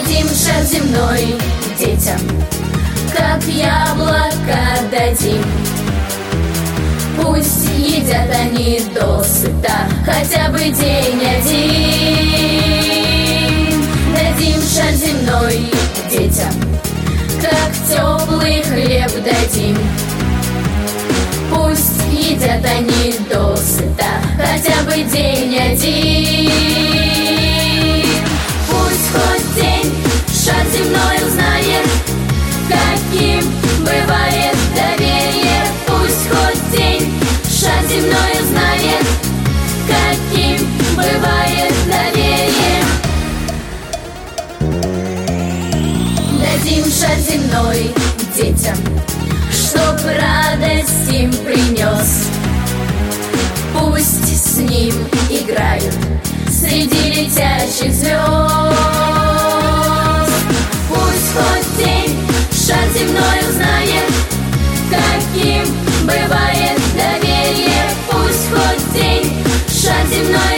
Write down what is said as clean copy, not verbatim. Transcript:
Дадим шар земной детям, как яблоко дадим. Пусть едят они досыта хотя бы день один. Дадим шар земной детям, как теплый хлеб дадим. Пусть едят они досыта хотя бы день один. Пусть хоть день шар земной узнает, каким бывает доверие. Пусть хоть день шар земной узнает, каким бывает доверие. Дадим шар земной детям, чтоб радость им принес. Пусть с ним играют среди летящих звезд. Пусть хоть день шар земной узнает, каким бывает доверие. Пусть хоть день шар земной